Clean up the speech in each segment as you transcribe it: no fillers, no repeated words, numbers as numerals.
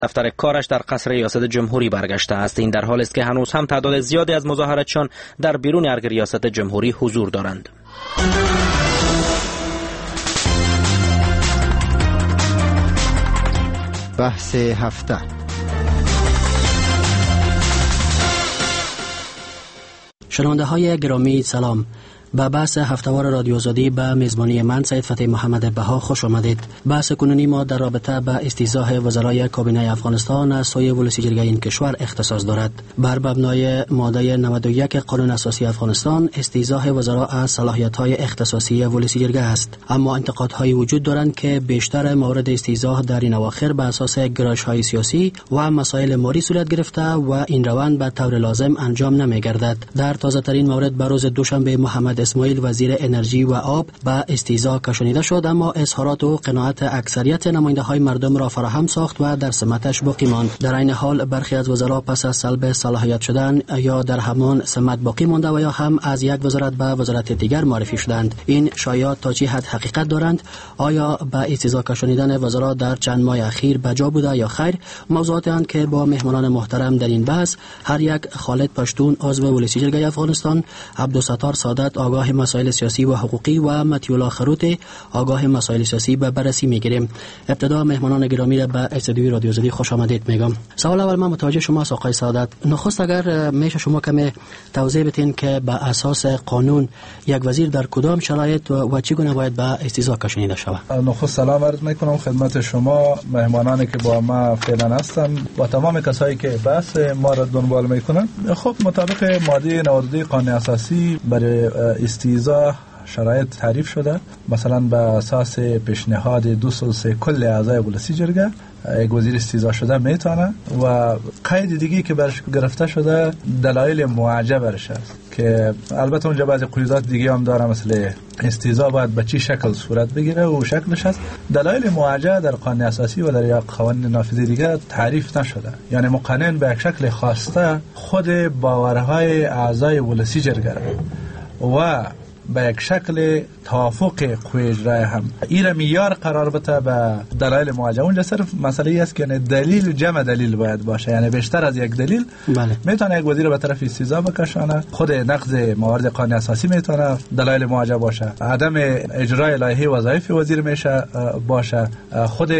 دفتر کارش در قصر ریاست جمهوری برگشته است. این در حالی است که هنوز هم تعداد زیادی از مظاهراتچیان در بیرون ارگ ریاست جمهوری حضور دارند. بحث هفته. شنونده های گرامی سلام. به بحث هفتهوار رادیو آزادی به میزبانی من سید فتح محمد بها خوش آمدید. بحث کنونی ما در رابطه به استیضاح وزرای کابینه افغانستان از سوی ولسی جرگه این کشور اختصاص دارد. بر مبنای ماده 91 قانون اساسی افغانستان استیضاح وزرا از صلاحیت‌های اختصاصی ولسی جرگه است، اما انتقادهایی وجود دارند که بیشتر موارد استیضاح در این اواخر به اساس گرایش‌های سیاسی و مسائل مالی صورت گرفته و این روند به طور لازم انجام نمی‌گردد. در تازه‌ترین مورد به روز دوشنبه محمد اسماعیل وزیر انرژی و آب به استیضاح کشانیده شد، اما اظهارات و قناعت اکثریت نماینده‌های مردم را فراهم ساخت و در سمتش باقی ماند. در این حال برخی از وزرا پس از سلب صلاحیت شدن یا در همان سمت باقی مانده و یا هم از یک وزارت به وزارت دیگر معرفی شدند. این شایعات تا چه حد حقیقت دارند؟ آیا به استیضاح کشانیدن وزرا در چند ماه اخیر بجا بوده یا خیر؟ موضوعاتی اند که با مهمانان محترم در این بحث، هر یک خالد پشتون عضو ولسی جرگه افغانستان، عبدالستار سعادت آگاه مسائل سیاسی و حقوقی و متیولا خروت آگاه مسائل سیاسی به بررسی میگیریم. ابتدا مهمانان گرامی را به استودیوی رادیو آزادی خوش آمدید میگم. سوال اول من متوجه شما آقای سعادت، نخست اگر میشه شما کمی توضیح بدین که به اساس قانون یک وزیر در کدام شرایط و چگونه باید به استیضاح کشانیده شود؟ نخست سلام عرض میکنم خدمت شما، مهمانانی که با ما فعلا هستن و تمام کسایی که بحث ما را دنبال میکنن. خب مطابق ماده 92 قانون اساسی برای استیضاح شرایط تعریف شده. مثلا به اساس پیشنهاد 203 کل اعضای ولسی جرگه یک وزیر استیضاح شده میتونه و قید دیگه که برش گرفته شده دلایل موجه برش است که البته اونجا بعضی قیودات دیگه هم داره، مثل استیضاح باید به چی شکل صورت بگیره و شکلش هست. دلایل موجه در قانون اساسی و در یک قوانین نافذه دیگه تعریف نشده، یعنی مقنن به یک شکل خواسته خود باورهای اعضای ولسی جرگه و به یک شکل توافق قوی اجرایی هم این معیار قرار بده به دلایل موجه. اونجا صرف مسئله ای است که دلیل جمع دلیل باید باشه، یعنی بیشتر از یک دلیل میتونه یک وزیر به طرف استیضاح بکشانه. خود نقض موارد قانون اساسی میتونه دلایل موجه باشه، عدم اجرای لایحه وظایف وزیر میشه باشه، خود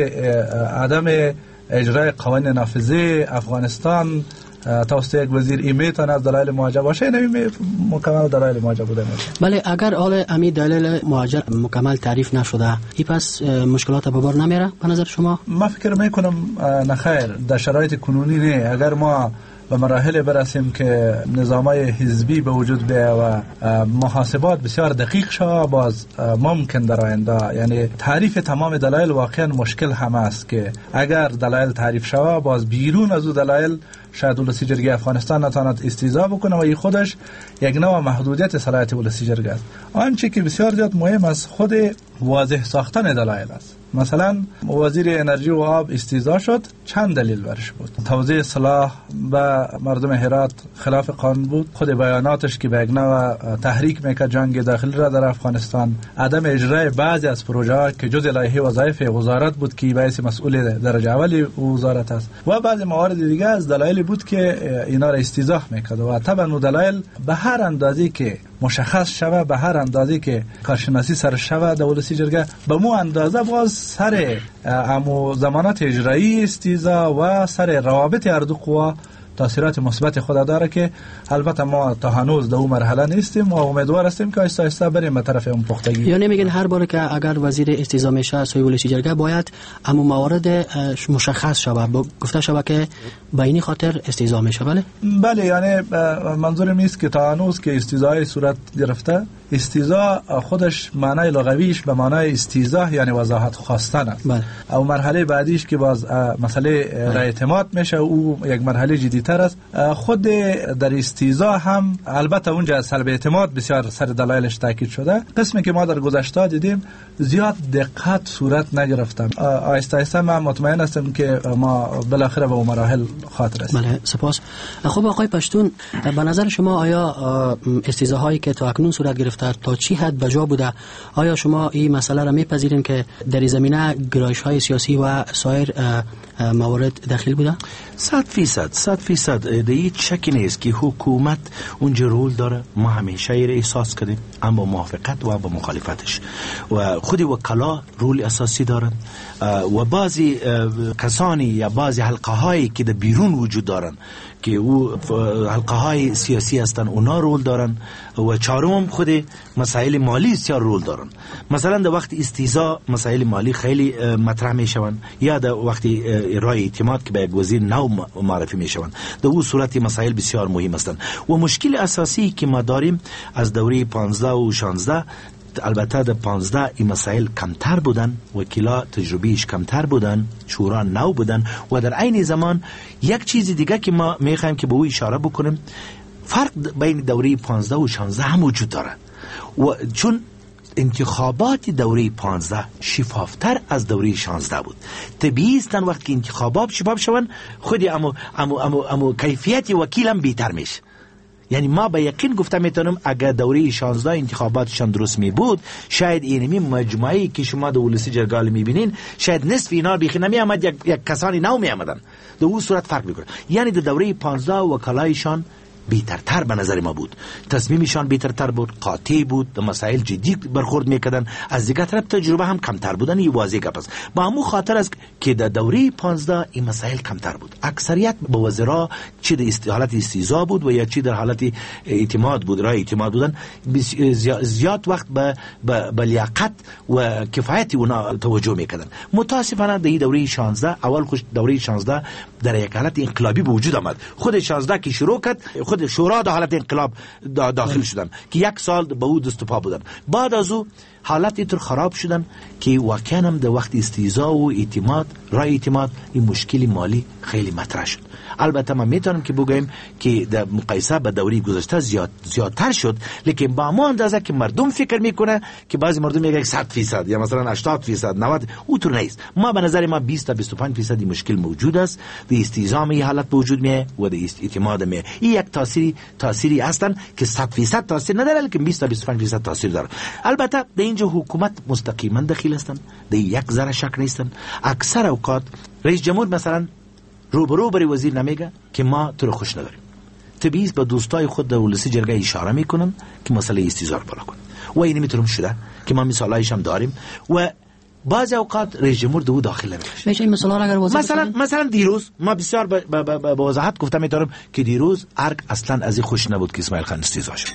عدم اجرای قوانین نافذه افغانستان توسط یک وزیر میتونه از دلایل موجه باشه. این مکمل دلایل موجه بوده میشه. بله، اگر حال امی دلایل موجه مکمل تعریف نشده، این پس مشکلات به بار نمیره به نظر شما؟ من فکر میکنم نخیر، در شرایط کنونی نه. اگر ما به مراحل برسیم که نظامای حزبی به وجود بیاید و محاسبات بسیار دقیق شود، باز ممکن در آینده، یعنی تعریف تمام دلایل واقعا مشکل هم است که اگر دلایل تعریف شود، باز بیرون از او دلایل شاید ولسی جرگه افغانستان نتواند استیضاح بکنه و این خودش یک نوع محدودیت صلاحیت ولسی جرگه است. آنچه که بسیار زیاد مهم است خود واضح ساختن دلایل است. مثلا وزیر انرژی و آب استیضاح شد، چند دلیل برش بود. توزیع سلاح به مردم هرات خلاف قانون بود، خود بیاناتش که به یک نوع تحریک میکرد جنگ داخلی را در افغانستان، عدم اجرای بعضی از پروژه ها که جز لایحه وظایف وزارت بود که باعث مسئول درجه اولی وزارت است و بعضی موارد دیگه از دلایل بود که اینا را استیضاح میکرد و طبعا دلایل به هر اندازی که مشخص شوه، به هر اندازی که کارشناسی سر شوه در ولسی جرگه، به مو اندازه باز سر امو زمانات اجرایی استیضاح و سر روابط هر دو قوا تاثیرات مثبت خود داره که البته ما تا هنوز در اون مرحله نیستیم و امیدوار هستیم که آهسته آهسته بریم به طرف اون پختگی. یعنی میگن هر بار که اگر وزیر استیضاح میشه سوی ولسی جرگه باید اما موارد مشخص شود، گفته شود که به این خاطر استیضاح میشه. بله، یعنی منظورم نیست که تا هنوز که استیضاح صورت گرفته. استیضاح خودش معنای لغویش به معنای استیضاح یعنی وضاحت خواستن است. او مرحله بعدیش که باز مسئله رای اعتماد میشه، او یک مرحله جدی‌تر است. خود در استیضاح هم البته اونجا سلب اعتماد بسیار سر دلایلش تاکید شده. قسمی که ما در گذشته دیدیم زیاد دقت صورت نگرفتن. آهسته آهسته من مطمئن هستم که ما بالاخره به اون مراحل خاطر است. بله، سپاس. خب آقای پشتون، به نظر شما آیا استیضاح‌هایی که تا اکنون صورت گرفته هفته تا چی حد بجا بوده؟ آیا شما این مسئله را میپذیرین که در زمینه گرایش های سیاسی و سایر موارد داخل بوده؟ 100% در هیچ شکی نیست که حکومت اونجا رول داره. ما همیشه ایر احساس کردیم، اما موافقت و با مخالفتش، و خود وکلا رول اساسی دارن و بعضی کسانی یا بعضی حلقه هایی که در بیرون وجود دارن که او حلقه های سیاسی هستن، اونا رول دارن. و چهارم خود مسائل مالی بسیار رول دارن. مثلا در وقت استیزا مسائل مالی خیلی مطرح می شوند، یا در وقت رای اعتماد که به یک وزیر نو معرفی می شوند، در اون صورت مسائل بسیار مهم هستند. و مشکل اساسی که ما داریم از دوره 15 و 16، البته در 15 این مسائل کمتر بودن، وکیلا تجربیش کمتر بودن، شورا نو بودن. و در عین زمان یک چیز دیگه که ما میخوایم که به او اشاره بکنیم، فرق بین دوره 15 و 16 هم وجود داره. و چون انتخابات دوره 15 شفافتر از دوره 16 بود، طبیعی است وقتی که انتخابات شفاف شون، خودی امو کیفیت وکیل هم بهتر میشه. یعنی ما به یقین گفته میتونم اگر دوره 16 انتخاباتشان درست می بود، شاید اینمی مجموعی که شما در ولسی جرگال میبینین، شاید نصف اینا بیخی نمی آمد، یک کسانی نو می آمدن. در اون صورت فرق میکنه. یعنی در دوره 15 وکلایشان بیترتر به نظر ما بود، تصمیمشان بیترتر بود، قاطع بود، در مسائل جدی برخورد میکردن. از دیگه طرف تجربه هم کمتر بودن. این واضح گپ است. با همون خاطر است که در دوره 15 این مسائل کمتر بود. اکثریت به وزرا چه در حالت استیضاح بود و یا چه در حالت اعتماد بود، رای اعتماد بودن. زیاد وقت به لیاقت و کفایت اونا توجه میکردن. متاسفانه در دوره 16 اول خوش دوره 16 در یک حالت انقلابی به وجود آمد. خود 16 که شروع کرد، خود شورا در حالت انقلاب داخل شدن که یک سال به او دست و پا بودن. بعد از او حالت اینطور خراب شدن که واقعا هم در وقت استیضاح و اعتماد، رای اعتماد، این مشکل مالی خیلی مطرح شد. البته ما میتونم که بگویم که در مقایسه با دوره گذشته زیادتر شد، لیکن با ما اندازه که مردم فکر میکنه که بعضی مردم میگه 100% یا مثلا 80%، 90، اونطور نیست. ما به نظر ما 20 تا 25% این مشکل موجود است. در استیضاح این حالت موجود میه و در اعتماد میه. این یک تاثیری هستن که 100% تاثیر نداره، لیکن 20 تا 25% تاثیر داره. البته در اینجا حکومت مستقیما دخیل هستن، در یک ذره شک نیستن. اکثر اوقات رئیس جمهور مثلا روبرو بری وزیر نمیگه که ما تو رو خوش نداریم، طبیعی به دوستای خود در ولسی جرگه اشاره میکنن که مسئله استیضاح بالا کن. و این میتونم شده که ما مثالایش هم داریم. و بعضی اوقات رئیس جمهور دو داخل نمیشه. میشه این مثالا اگر مثلا دیروز ما بسیار با وضاحت گفتم میتونم که دیروز ارگ اصلا از این خوش نبود که اسماعیل خان استیضاح شد.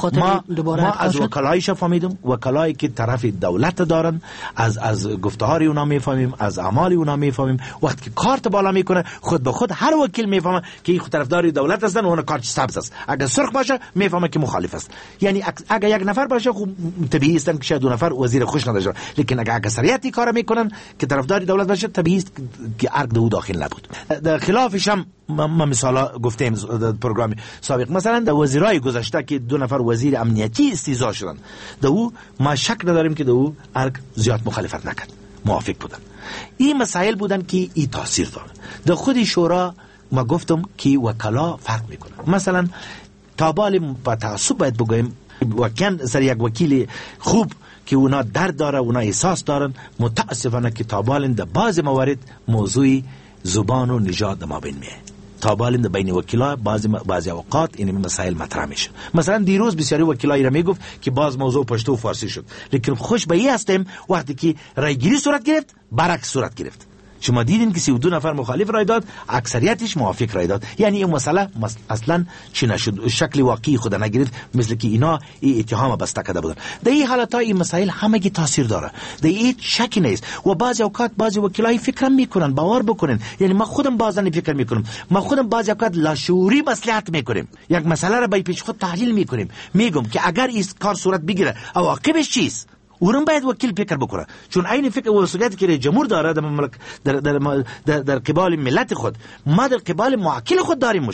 ما از وکلایش فهمیدم، وکلایی که طرف دولت دارن، از گفتهاری اونا میفهمیم، از اعمال اونا میفهمیم. وقتی که کارت بالا میکنه، خود به خود هر وکیل میفهمه که این طرفدار دولت هستن و اون کارت سبز است. اگر سرخ باشه میفهمه که مخالف است. یعنی اگر یک نفر باشه خب طبیعی است که شاید دو نفر وزیر خوش نداشته، لیکن اگر اکثریتی کار میکنن که طرفدار دولت باشه، طبیعی است که ارگ دو داخل نبود. در خلافش هم ما مثلا گفتیم در پروگرام سابق، مثلا در وزیرای گذشته که دو نفر وزیر امنیتی استیضاح شدن، در او ما شک نداریم که در او ارگ زیاد مخالفت نکرد، موافق بودن. این مسائل بودن که این تاثیر داره. در خود شورا ما گفتم که وکلا فرق میکنه. مثلا تابال با تعصب باید بگویم، واقعا سر یک وکیل خوب که اونا درد داره، اونا احساس دارن، متاسفانه که تابال در بعض موارد موضوعی زبان و نژاد ما بین میه. تابال در بین وکیلا بعضی اوقات این مسائل مطرح میشه. مثلا دیروز بسیاری وکیلایی را میگفت که باز موضوع پشتو و فارسی شد، لیکن خوش به این هستیم وقتی که رایگیری صورت گرفت برعکس صورت گرفت. شما دیدین که 32 نفر مخالف رای داد، اکثریتش موافق رای داد. یعنی این مسئله اصلا چی نشد، شکل واقعی خود نگرفت، مثل که اینا این اتهام بسته کرده بودن. در این حالت‌ها این مسائل همگی تاثیر داره، در این شکی نیست. و بعضی اوقات بعضی وکلای فکر میکنن، باور بکنن، یعنی ما خودم بعضی فکر میکنم، ما خودم بعضی اوقات لاشعوری مصلحت میکنیم، یک مسئله را به پیش خود تحلیل میکنیم، میگم که اگر این کار صورت بگیره عواقبش چیست، اونم باید وکیل فکر بکنه. چون عین فکر و مسئولیتی که رئیس جمهور داره در قبال ملت خود، ما در قبال معاکل خود داریم مشکل.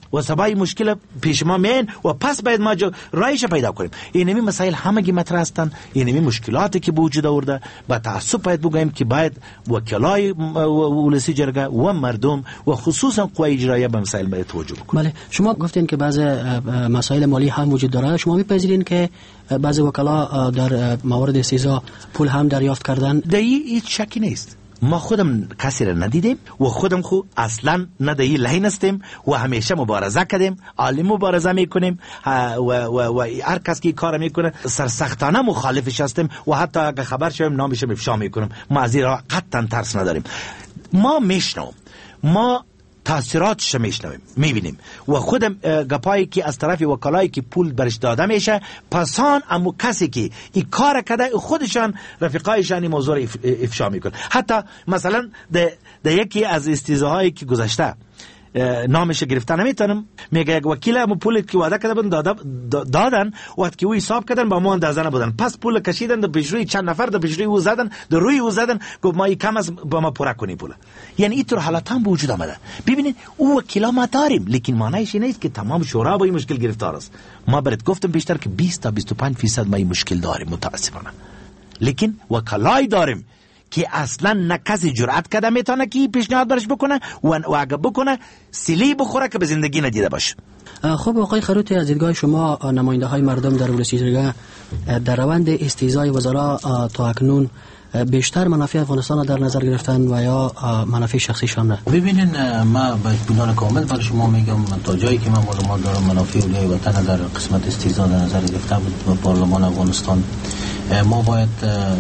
و سبای مشکل پیش ما میان و پس باید ما رایش پیدا کنیم. اینمی مسائل همگی مطرح هستند. اینمی مشکلاتی که به وجود آورده با تعصب باید بگوییم که باید وکلای ولسی جرگه و مردم و خصوصا قوای اجراییه به مسائل باید توجه بکنه. بله، شما گفتین که بعضی مسائل مالی هم وجود داره. شما میپذیرین که بعضی وکلا در موارد استیضاح پول هم دریافت کردن؟ در هیچ شکی نیست. ما خودم کسی را ندیدیم و خودم خود اصلا ندهی لحین هستیم و همیشه مبارزه کردیم، عالی مبارزه میکنیم و هر کس که کار میکنه سرسختانه مخالفش هستیم و حتی اگه خبر شویم نامش افشا میکنیم. ما از این را قطعا ترس نداریم. ما میشنویم، ما تاثیراتش میشنویم، میبینیم و خودم گپایی که از طرف وکلایی که پول برش داده میشه پسان امو کسی که این کار کرده خودشان رفیقایشان این موضوع افشا میکنه. حتی مثلا در یکی از استیضاحایی که گذشته نامش گرفته نمیتونم، میگه یک وکیل امو پول که وعده کرده بودن دادن وقت که او حساب کردن با ما اندازه نبودن، پس پول کشیدن در پیش روی چند نفر در پیش روی او زدن، در روی او زدن، گفت ما کم از با ما پورا کنی پول. یعنی اینطور حالات هم به وجود آمده. ببینید او وکیلا ما داریم، لیکن معنیش نیست که تمام شورا با این مشکل گرفتار است. ما برات گفتم بیشتر که 20 تا 25% ما این مشکل داریم متاسفانه، لیکن وکلای داریم که اصلا نه کسی جرأت کرده میتونه که پیشنهاد برش بکنه و اگه بکنه سیلی بخوره که به زندگی ندیده باشه. خب آقای خروتی، از دیدگاه شما نماینده های مردم در ولسی جرگه در روند استیضاح وزرا تا اکنون بیشتر منافع افغانستان در نظر گرفتن و یا منافع شخصیشان نه؟ ببینین، ما به اطمینان کامل برای شما میگم تا جایی که من معلومات دارم منافع اولیای وطن در قسمت استیضاح در نظر گرفته بود و پارلمان افغانستان. ما باید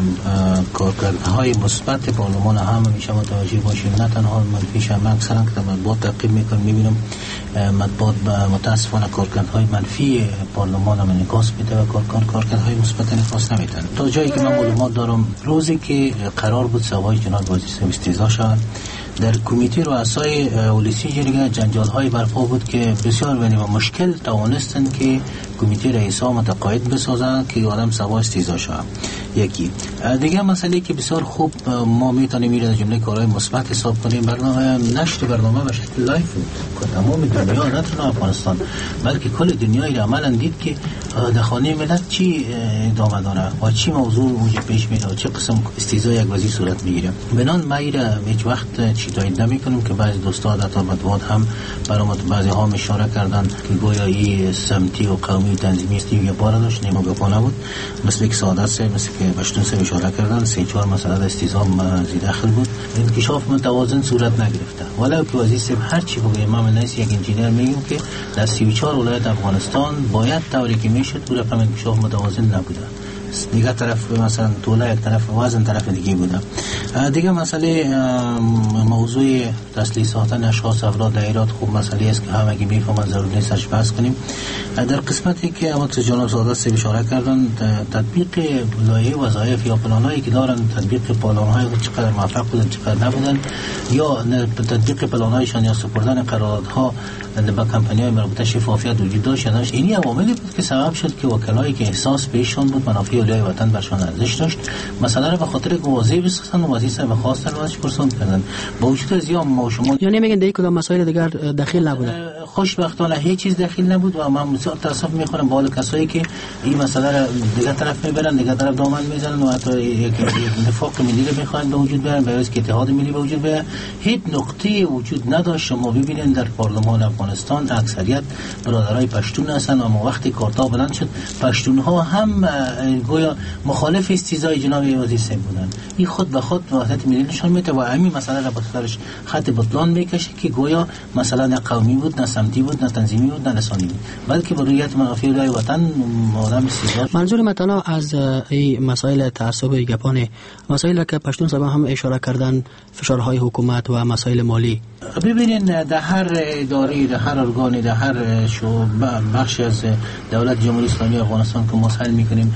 کارکردهای مثبت پارلمان هم همیشه متوجه باشیم، نه تنها منفیش. من اکثرا که مطبوعات تعقیب میکنم میبینم مطبوعات متاسفانه کارکردهای منفی پارلمان هم انعکاس میده و کارکردهای مثبت انعکاس نمیدن. تا جایی که من معلومات دارم روزی که قرار بود سوای جناب وزیر استیضاح شد در کمیته رؤسای ولسی جرگه جنجال‌های برپا بود که بسیار و مشکل توانستند که کمیته رئیسا متقاعد بسازند که آدم سوا استیضاح شود. یکی دیگه مسئله که بسیار خوب ما میتونیم این جمله کارهای مثبت حساب کنیم، برنامه نشر برنامه به شکل لایف بود که تمام دنیا، نه تنها افغانستان بلکه کل دنیای عملاً دید که در خانه ملت چی ادامه داره و چی موضوع وجود پیش میاد و چه قسم استیضاح یک وزیر صورت میگیره. بنان ما هیچ وقت چی تایید نمیکنیم که بعضی دوستان در مطبوعات هم برامون بعضی ها اشاره کردن که گویا این سمتی و قومی تنظیمی است یا بار داشت نیمه گپانه بود، مثل یک ساده سه، مثل که بشتون سه اشاره کردن 3-4 مسئله استیضاح زیر داخل بود. انکشاف متوازن صورت نگرفته. ولو که وزیر صاحب هر چی بگه ما نیست یک انجینیر میگیم که در 34 ولایت افغانستان باید طوری که میشد او رقم انکشاف متوازن نبوده. دیگه طرف مثلا طوله یک طرف وزن طرف دیگه بوده. دیگه مسئله موضوع تسلیح ساختن اشخاص افراد دایرات خوب مسئله است که همگی میفهمن، ضرور نیست سرش بحث کنیم. در قسمتی که همت جناب سعادت سه اشاره کردن تطبیق لایحه وظایف یا پلانایی که دارن، تطبیق پلان‌های چقدر موفق بودن چقدر نبودن، یا تطبیق پلان‌هایشان یا سپردن قراردادها با کمپانی‌های مربوطه شفافیت وجود داشت. این عواملی بود که سبب شد که وکلایی که احساس بهشون بود منافع اولیای وطن برشان ارزش داشت مثلا به خاطر واضح بسازن و وزیر صاحب خواستن و ازش پرسان کردن با وجود از یا ما شما یعنی میگن دیگه کدام مسائل دیگر دخیل نبوده. خوشبختانه هیچ چیز دخیل نبود و من بسیار تاسف میخورم با حال کسایی که این مسئله را دیگه طرف میبرن، دیگه طرف دامن میزنن و حتی یک نفاق ملی رو میخوان به وجود بیارن، به واسه که اتحاد ملی به وجود بیاره. هیچ نقطه وجود نداشت. شما ببینید در پارلمان افغانستان اکثریت برادرای پشتون هستن و وقتی کارتا بلند شد پشتون ها هم گویا مخالف استیضاح جناب وزیر صاحب بودن. این خود به خود وحدت ملی نشان میده و همین مسئله را به خاطرش خط بطلان میکشه که گویا مثلا نه قومی بود، نه سمتی بود، نه تنظیمی بود، نه لسانی بود، بلکه به رویت منافع اولیای وطن آدم استیضاح. منظور مثلا از این مسائل تعصب گپان مسائل که پشتون صاحب هم اشاره کردن، فشارهای حکومت و مسائل مالی. ببینین در هر اداره، در هر ارگانی، در هر بخشی از دولت جمهوری اسلامی افغانستان که مسائل میکنیم، انسان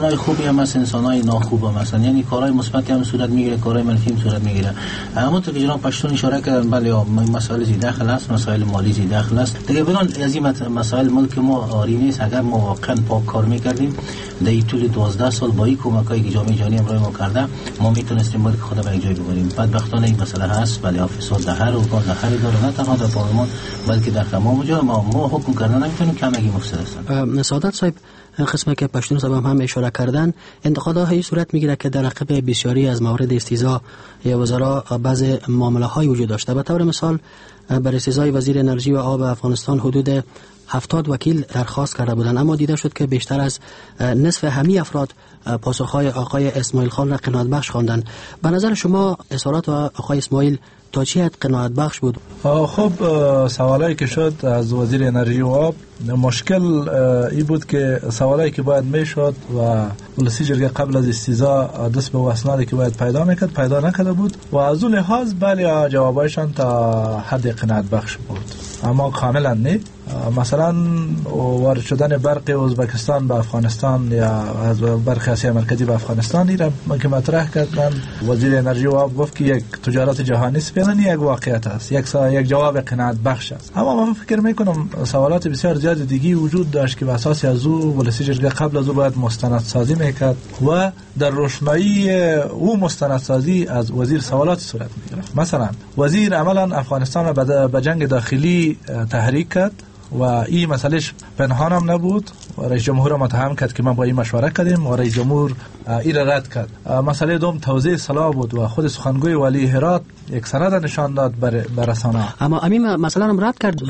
انسانای خوبی هم هست، انسانای ناخوب هم هستن، یعنی کارهای مثبتی هم صورت میگیره، کارهای منفی هم صورت میگیره. همونطور که جناب پشتون اشاره کردن، بله مسائل زی داخل است، مسائل مالی زی داخل است دیگه. بگن از این مسائل ملک ما آری نیست. اگر ما واقعا پاک کار میکردیم در این طول 12 سال با این کمکایی که جامعه جهانی امروز ما کرده، ما میتونستیم ملک خود به یک جای ببریم. بدبختانه این مسئله هست، ولی افساد در هر ارگان در هر اداره، نه تنها در پارلمان بلکه در تمام جا ما حکم کردن نمیتونیم، کمکی مفسد هستن. سعادت صاحب، قسمی که پشتون صاحب هم اشاره کردن، انتقادها هایی صورت میگیره که در عقب بسیاری از موارد استیضاح وزرا بعض معامله های وجود داشته. به طور مثال بر استیضاح وزیر انرژی و آب افغانستان حدود 70 وکیل درخواست کرده بودند، اما دیده شد که بیشتر از نصف همه افراد پاسخهای آقای اسماعیل خان را قناعت بخش خواندند. به نظر شما اظهارات آقای اسماعیل تا چه حد قناعت بخش بود؟ خب سوالایی که شد از وزیر انرژی و آب، مشکل ای بود که سوالایی که باید میشد و ولسی جرگه قبل از استیضاح دست به اسنادی که باید پیدا میکرد پیدا نکرده بود و از اون لحاظ بله جوابایشان تا حد قناعت بخش بود، اما کاملا نه. مثلا وارد شدن برق ازبکستان به افغانستان یا از برق آسیا مرکزی به افغانستان را که مطرح کردن، وزیر انرژی و آب گفت که یک تجارت جهانی است، فعلا یک واقعیت است، یک جواب قناعت بخش است. اما من فکر میکنم سوالات بسیار زیاد دیگه وجود داشت که اساس از او ولسی جرگه قبل از او باید مستندسازی میکرد و در روشنایی او مستندسازی از وزیر سوالات صورت میگرفت. مثلا وزیر عملا افغانستان را به جنگ داخلی تحریک کرد و این مسئلهش پنهان هم نبود و رئیس جمهور متهم کرد که ما با این مشوره کردیم و رئیس جمهور این را رد کرد. مسئله دوم توزیع سلاح بود و خود سخنگوی ولی هرات یک سند نشان داد بر رسانه، اما همین مسئله هم رد کرد.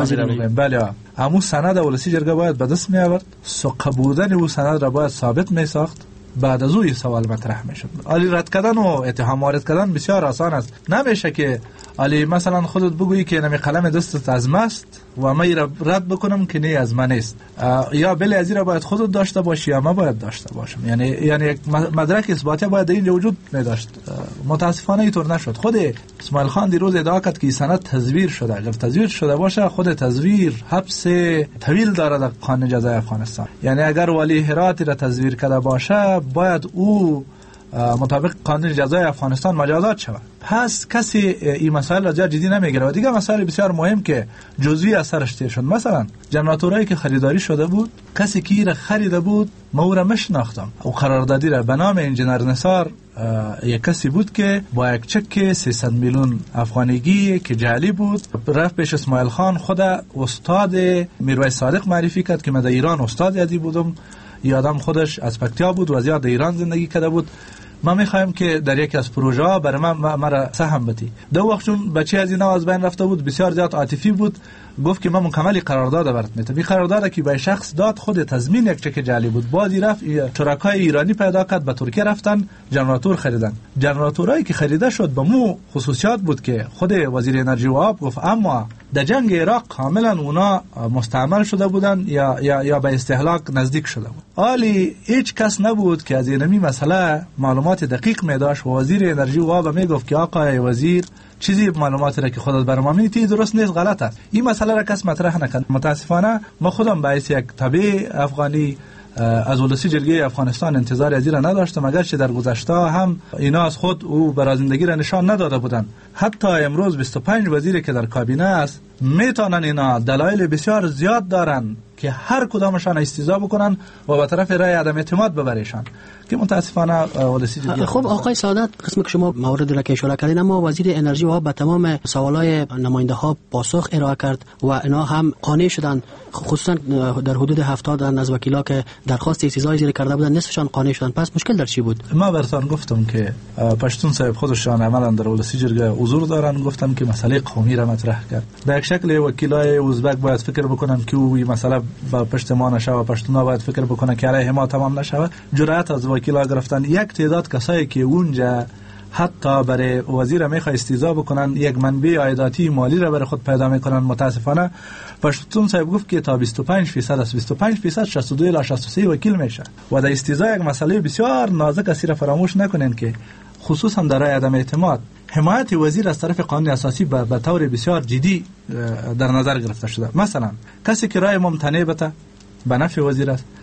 بله، اما سند ولسی جرگه باید به دست می آورد، سقه بودن او سند را باید ثابت می ساخت، بعد از او سوال مطرح می شد. علی رد کردن و اتهام وارد کردن بسیار آسان است. نمیشه که علی مثلا خودت بگویی که نمی قلم دستت از ماست و من را رد بکنم که نه از من است، یا بله از این را باید خودت داشته باشی یا من باید داشته باشم. یعنی یک مدرک اثباتی باید اینجا وجود نداشت. متاسفانه اینطور نشد. خود اسماعیل خان دیروز ادعا کرد که سند تزویر شده. اگر تزویر شده باشه خود تزویر حبس طویل داره در قانون جزای افغانستان. یعنی اگر ولی هرات را تزویر کرده باشه باید او مطابق قانون جزای افغانستان مجازات شود. پس کسی این مسائل را جدی نمیگیره. و دیگه مسائل بسیار مهم که جزئی از سرش تیر شد، مثلا جنراتورایی که خریداری شده بود، کسی که این را خریده بود ما او را مشناختم و قراردادی را به نام انجینر نثار یک کسی بود که با یک چک 300 میلیون افغانیگی که جعلی بود رفت پیش اسماعیل خان، خود استاد میرویس صادق معرفی کرد که من در ایران استاد یادی بودم. یادم خودش از پکتیا بود و از یاد ایران زندگی کرده بود. ما میخوایم که در یکی از پروژه ها برای مرا سهم بدی. دو وقت چون بچه از اینا از بین رفته بود، بسیار زیاد عاطفی بود، گفت که من مکمل قرارداد برات میتم. این قرارداد که به شخص داد خود تضمین یک چک جعلی بود. بعدی رفت شرکای ایرانی پیدا کرد، به ترکیه رفتن جنراتور خریدن. جنراتورایی که خریده شد به مو خصوصیات بود که خود وزیر انرژی و آب گفت اما در جنگ عراق کاملا اونا مستعمل شده بودن یا به استهلاک نزدیک شده بود. حالی هیچ کس نبود که از اینمی مسئله معلومات دقیق می داشت و وزیر انرژی و آب می گفت که آقای وزیر چیزی معلوماتی را که خودت برام میگی درست نیست، غلط است. این مسئله را کس مطرح نکرد. متاسفانه ما خودم باعث یک تبع افغانی از ولسی جرگه افغانستان انتظار از این را نداشتم، اگرچه در گذشته هم اینا از خود او برازندگی را نشان نداده بودند. حتی امروز 25 وزیری که در کابینه است میتونن اینا دلایل بسیار زیاد دارن که هر کدامشان استیضاح بکنن و به طرف رای عدم اعتماد ببریشن که متاسفانه ولسی جرگه. خب آقای سعادت، قسمی که شما مورد را که اشاره کردین، اما وزیر انرژی و آب به تمام سوالای نماینده ها پاسخ ارائه کرد و اینا هم قانع شدن، خصوصا در حدود 70 از وکیلا که درخواست استیضاح زیر کرده بودن نصفشان قانع شدن. پس مشکل در چی بود؟ ما براتون گفتم که پشتون صاحب خودشان عملا در ولسی جرگه حضور دارن، گفتم که مسئله قومی را مطرح کرد. به یک شکل وکیلای ازبک باید فکر بکنن که این مسئله با پشت ما نشه و پشتونا باید فکر بکنن که علیه ما تمام نشه. جرأت از وکیلا گرفتن. یک تعداد کسایی که اونجا حتی برای وزیر میخواد استیضاح بکنن، یک منبع عایداتی مالی را برای خود پیدا میکنن. متاسفانه پشتون صاحب گفت که تا 25% است. 25% 62 الی 63 وکیل میشه و در استیضاح یک مسئله بسیار نازک است. را فراموش نکنین که خصوصا در رای عدم اعتماد حمایت وزیر از طرف قانون اساسی به طور بسیار جدی در نظر گرفته شده. مثلا کسی که رای ممتنع بده به نفع وزیر است،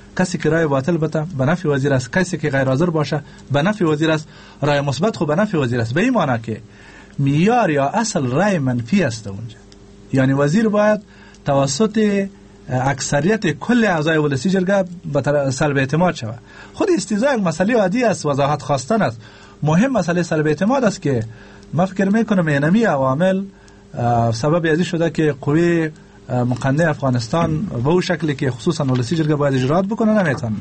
کسی که رای باطل بده به نفع وزیر است، کسی که غیر حاضر باشه به نفع وزیر است، رای مثبت خو به نفع وزیر است. به این معنی که معیار یا اصل رای منفی است اونجا، یعنی وزیر باید توسط اکثریت کل اعضای ولسی جرگه به سلب اعتماد شود. خود استیضاح یک مسئله عادی است، وضاحت خواستن است. مهم مسئله سلب اعتماد است که من فکر میکنم اینمی عوامل سبب ازی شده که قوی مقننه افغانستان به اون شکلی که خصوصا ولسی جرگه باید اجرات بکنه نمیتونن.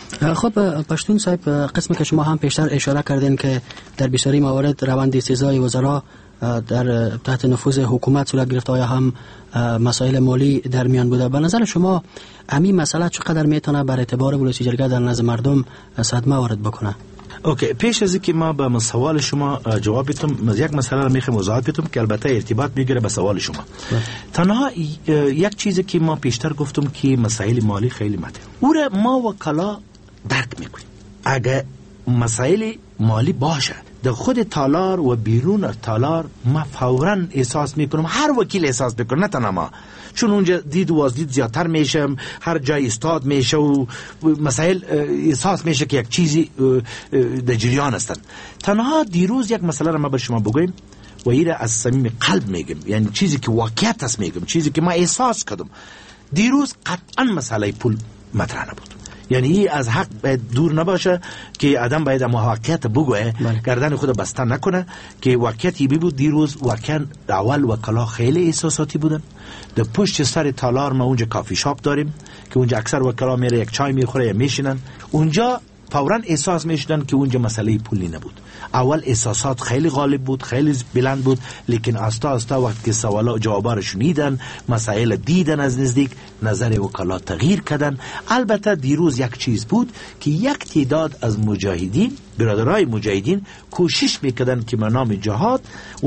خب پشتون صاحب، قسمی که شما هم پیشتر اشاره کردین که در بسیاری موارد روند استیضاح وزرا در تحت نفوذ حکومت صورت گرفته، یا هم مسائل مالی در میان بوده. به نظر شما همین مسئله چقدر میتونه بر اعتبار ولسی جرگه در نظر مردم صدمه وارد بکنه؟ اوکی، پیش از اینکه ما به سوال شما جواب بدم، یک مسئله رو میخوام وضاحت بدم که البته ارتباط میگیره به سوال شما. تنها یک چیزی که ما پیشتر گفتم که مسائل مالی خیلی مهمه، او را ما وکلا درک میکنیم. اگه مسائل مالی باشه در خود تالار و بیرون تالار ما فوراً احساس میکنم، هر وکیل احساس میکنه، نه تنها ما، چون اونجا دید و دید زیادتر میشه، هر جای استاد میشه و مسائل احساس میشه که یک چیزی در جریان هستن. تنها دیروز یک مسئله رو ما بر شما بگویم و ایره از صمیم قلب میگم، یعنی چیزی که واقعیت است میگم، چیزی که ما احساس کردم. دیروز قطعا مسئله پول مطرح نبود، یعنی این از حق باید دور نباشه که آدم باید واقعیت بگوه، گردن خود بسته نکنه که واقعیتی بود. دیروز واقعا اول وکلا خیلی احساساتی بودن. در پشت سر تالار ما اونجا کافی شاپ داریم که اونجا اکثر وکلا میره یک چای میخوره یا میشینن اونجا، فوراً احساس میشدن که اونجا مسئله پولی نبود. اول احساسات خیلی غالب بود، خیلی بلند بود، لیکن آستا آستا وقت که سوالا و جوابا رو شنیدن، مسائل دیدن از نزدیک، نظر وکلا تغییر کردن. البته دیروز یک چیز بود که یک تعداد از مجاهدین، برادرای مجاهدین، کوشش میکردن که به نام جهاد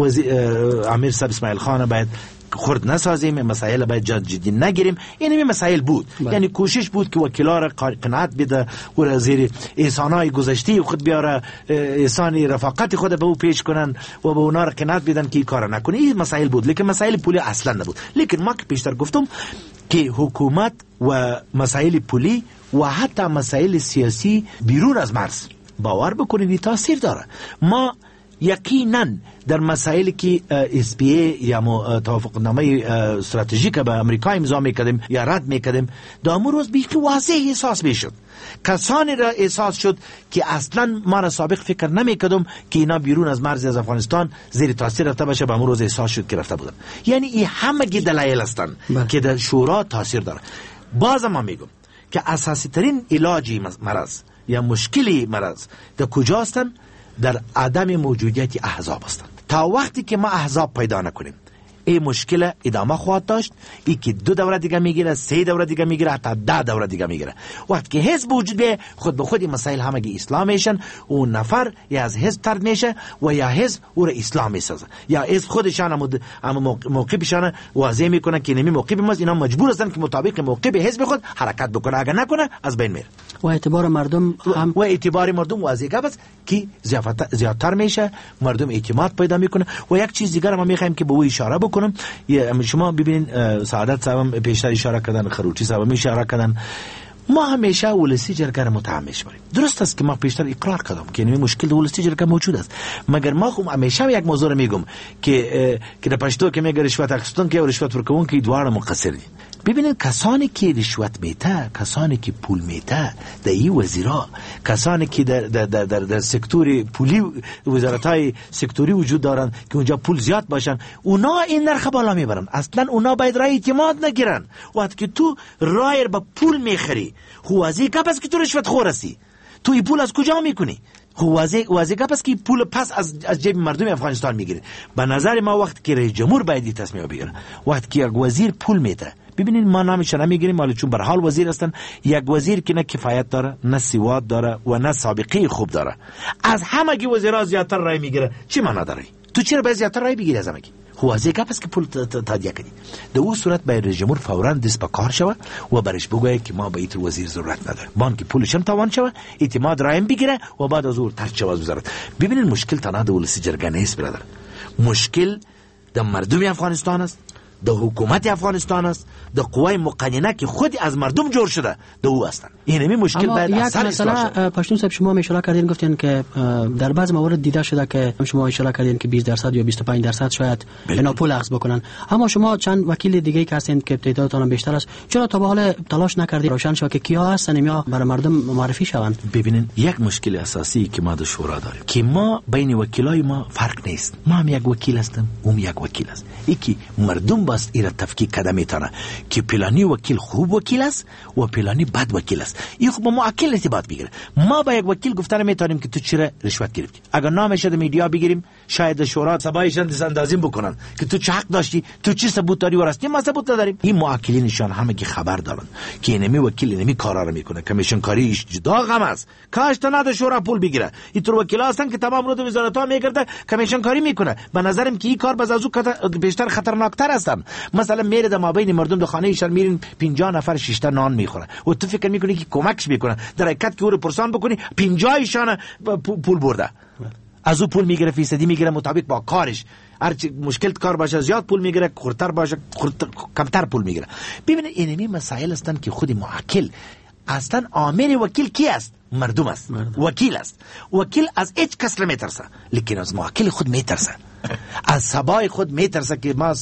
امیر صاحب اسماعیل خان باید خرد نسازیم، مسائل باید جدی نگیریم. این مسائل بود، یعنی کوشش بود که وکیلا را قناعت بده و را زیر احسانای گذشته خود بیاره، احسان رفاقت خود به او پیش کنن و به اونا را قناعت بدن که این کار نکنه. این مسائل بود، لیکن مسائل پولی اصلا نبود. لیکن ما که پیشتر گفتم که حکومت و مسائل پولی و حتی مسائل سیاسی بیرون از مرز، باور بکنید تاثیر داره. ما یقینا در مسائلی که SPA یا توافقنامه استراتژیک به امریکا امضا میکردیم یا رد میکردیم، در امون روز بیخی واضح احساس میشد. کسانی را احساس شد که اصلا ما را سابق فکر نمیکردم که اینا بیرون از مرز از افغانستان زیر تاثیر رفته باشه، به امون روز احساس شد که رفته بودن. یعنی این همه دلایل هستند که در شورا تاثیر داره. باز ما میگم که اساسی ترین علاجی مرض یا مشکلی مرض در کجا هستند؟ در عدم موجودیت احزاب هستند. تا وقتی که ما احزاب پیدا نکنیم این مشکل ادامه خواهد داشت. این که 2 دوره دیگه میگیره، 3 دوره دیگه میگیره، حتی 10 دوره دیگه میگیره. وقتی که حزب وجود بیه، خود به خود این مسائل همگی اسلام میشن. اون نفر یا از حزب طرد میشه و یا حزب او را اسلام میسازه، یا حزب خودشان اما موقفشان واضح میکنه که نمی موقف ماست، اینا مجبور هستن که مطابق موقف حزب خود حرکت بکنه، اگر نکنه از بین میره. و اعتبار مردم هم و اعتبار مردم واضح است که زیادتر میشه، مردم اعتماد پیدا میکنه. و یک چیز دیگر ما میخوایم که به او اشاره بکنم. شما ببینید سعادت صاحب پیشتر اشاره کردن، خروچی صاحب اشاره کردن، ما همیشه ولسی جرگه را متهم میشماریم. درست است که ما پیشتر اقرار کردم که این مشکل ولسی جرگه موجود است، مگر ما خو همیشه یک موضوع میگم که در پشتو که میگه رشوت اخیستون که رشوت ورکون که دوار مقصر دي. ببینید کسانی که رشوت میته، کسانی که پول میته، در این وزیرا، کسانی که در سکتور پولی، وزارت‌های سکتوری وجود دارن که اونجا پول زیاد باشن، اونا این نرخ بالا میبرن. اصلا اونا باید رای اعتماد نگیرن. وقتی که تو رای با پول میخری، خوازی گپ است که تو رشوت خور هستی. تو این پول از کجا میکنی؟ واضح گپ است که پول پس از جیب مردم افغانستان میگیره. به نظر ما وقتی که رئیس جمهور باید تصمیم بگیره، وقتی که یک وزیر پول میده، ببینید ما نامش نمیگیریم، ولی چون به هر حال وزیر هستن، یک وزیر که نه کفایت داره، نه سواد داره و نه سابقه خوب داره، از همگی وزیرا زیادتر رای میگیره، چی معنا داره؟ تو چرا باید زیادتر رای بگیری از همگی؟ واضح گپ است که پول تادیه کنی. در اون صورت باید رئیس جمهور فوراً دست به کار شود و برش بگه که ما به این وزیر ضرورت نداریم، بانک پولش هم توان شود، اعتماد رایم بگیره و بعد از اون ترک شود وزارت. ببینید مشکل تنها د ولسی جرګه نیست برادر، مشکل د مردم افغانستان است، در حکومت افغانستان است، در قوای مقننه که خود از مردم جور شده در او هستند. اینمی مشکل باید اثر اصلاح شد. پشتون صاحب شما اشاره کردین، گفتین که در بعض موارد دیده شده که شما اشاره کردین که 20% یا 25% شاید اینا پول اخذ بکنن، اما شما چند وکیل دیگه که هستین که تعدادتون بیشتر است، چرا تا به حال تلاش نکردید روشن شود که کیا هستن یا برای مردم معرفی شوند؟ ببینین یک مشکل اساسی که ما در شورا داریم که ما بین وکیلای ما فرق نیست. ما هم یک وکیل هستیم، اون یک وکیل است. یکی مردم باست ایرا تفکیک کده میتونه که پلانی وکیل خوب وکیل است و پلانی بد وکیل است. این خب با موکل ارتباط بگیره. ما با یک وکیل گفتن میتونیم که تو چرا رشوت گرفتی. اگر نامش در میدیا بگیریم شاید شورا سبایشان دستاندازیم بکنن که تو چه حق داشتی، تو چی ثبوت داری و راستی ما ثبوت نداریم. این موکلینشان همه کی خبر دارن که اینمی وکیل اینمی کارا رو میکنه. کمیشن کاریش جدا غم است. کاش تا نده شورا پول بگیره. اینطور وکیلا هستن که تمام رو وزارت ها میگرده کمیشن کاری میکنه. به نظرم که این کار باز از او بیشتر خطرناکتر هستن. مثلا میره در مابین مردم در خانه ایشان میرین 50 نفر 6 تا نان میخوره و تو فکر میکنی که کمکش میکنه، در حقیقت که او رو پرسان بکنی 50 ایشان پول برده. از او پول میگیره، فیصدی میگیره مطابق با کارش. هر مشکل کار باشه زیاد پول میگیره، خردتر باشه کمتر پول میگیره. ببینید اینمی مسائل هستن که خود موکل اصلا آمر وکیل کی است؟ مردم است. وکیل است. وکیل از هیچ کس نمیترسه، لیکن از موکل خود میترسه. از سبای خود میترسه که ما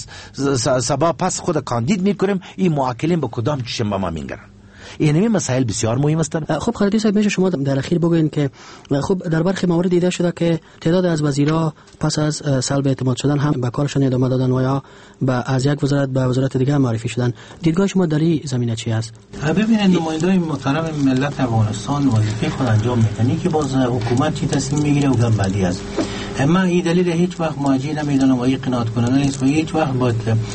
سبا پس خود کاندید میکنیم، این موکلین به کدام چشم ما میگرن. اینمی مسائل بسیار مهم هستند. خب خالدی صاحب میشه شما در اخیر بگوین که خب در برخی موارد دیده شده که تعداد از وزیرا پس از سلب اعتماد شدن هم به کارشان ادامه دادن و یا از یک وزارت به وزارت دیگه معرفی شدن. دیدگاه شما در این زمینه چی است؟ ببینید نمایندگان محترم ملت افغانستان وظیفه خود انجام میدن که باز حکومت چی تصمیم میگیره و گم بعدی است. اما این دلیل هیچ وقت مواجه نمیدونم و این قناعت کننده نیست و هیچ وقت باید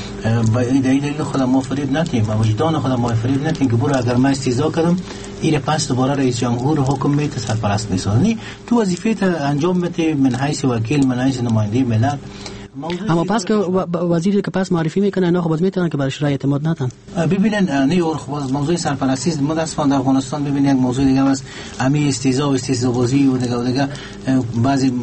با این دلیل خودم ما فریب نتیم و وجدان خودم ما فریب نتیم که برو اگر من استیضا کردم این پس دوباره رئیس جمهور حکم میته سرپرست میسازنی تو وظیفه تا انجام میته من حیث وکیل من حیث نماینده ملت. اما پس که وزیری که پس معرفی میکنه اینا خود میتونن که برایش رای اعتماد ندن. ببینن نه اور موضوع سرپرستی متاسفانه در افغانستان ببینید یک موضوع دیگه است، امی استیضا و استیضابازی و دیگه بعضی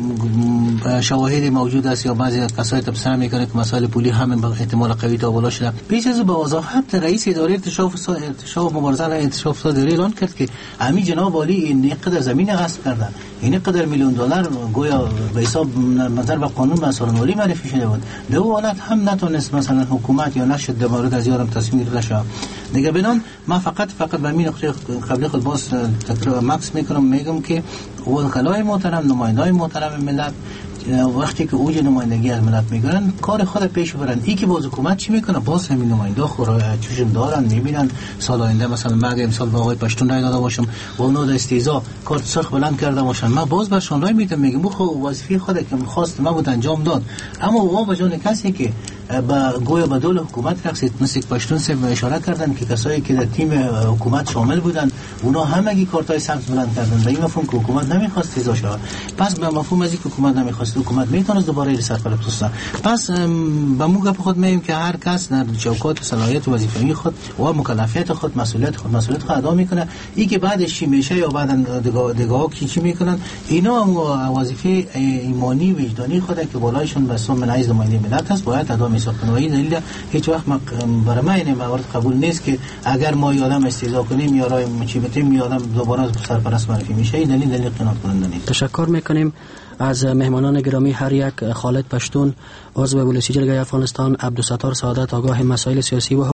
شواهد موجود است یا بعضی کسایی تفسیر میکنه که مسائل پولی هم احتمال قوی تا بالا شده. پیش از به وضاحت رئیس اداره ارتشاف مبارزه علیه ارتشاف داری اعلان کرد که امی جناب عالی این قدر زمین غصب کردن، این قدر میلیون دلار گویا به حساب نظر به قانون مسئولین معرفی شده بود. در حالت هم نتونست مثلا حکومت یا نشد در مورد از یادم تصمیم گرفته شد. دیگه بنان ما فقط به این نقطه قبل خود باز تکرار مکس میگم که وکلای محترم نمایندگان محترم ملت وقتی که اوج نمایندگی از ملت میگن کار خود پیش برن. این که باز حکومت چی میکنه باز همین نماینده چشم دارن میبینن سال آینده مثلا من اگه امسال به آقای پشتون رای داده باشم و اونو در استیضا کارت سرخ بلند کرده باشن ما باز برشون رای میدم میگم خب وظیفه خود که میخواست ما بود انجام داد. اما وا بجان کسی که با گویا به دول حکومت رقصید مثل پشتون سه اشاره کردن که کسایی که در تیم حکومت شامل بودن اونا همگی کارتای سبز بلند کردن. به این مفهوم که حکومت نمیخواست استیضا شود. پس به مفهوم از اینکه حکومت نمیخواست حکومت میتونه دوباره سرپرست بشه. پس با مو گپ خود میگیم که هر کس در چوکات صلاحیت و وظیفه خود و مکلفیت خود مسئولیت خود ادا میکنه. این که بعدش چی میشه یا بعد دیگه چی میکنن اینا وظیفه ایمانی وجدانی خود که بالایشون به سم نایز نماینده ملت است باید ادا میشه. و این دلیل هیچ وقت برای من این موارد قبول نیست که اگر ما یادم استیضا کنیم یا رای مچیبتیم یادم دوباره سرپرست معرفی میشه. این دلیل قناعت کننده نیست. تشکر میکنیم از مهمانان گرامی هر یک. خالد پشتون عضو بلوسی جرگه افغانستان، عبدالستار سعادت آگاه مسائل سیاسی و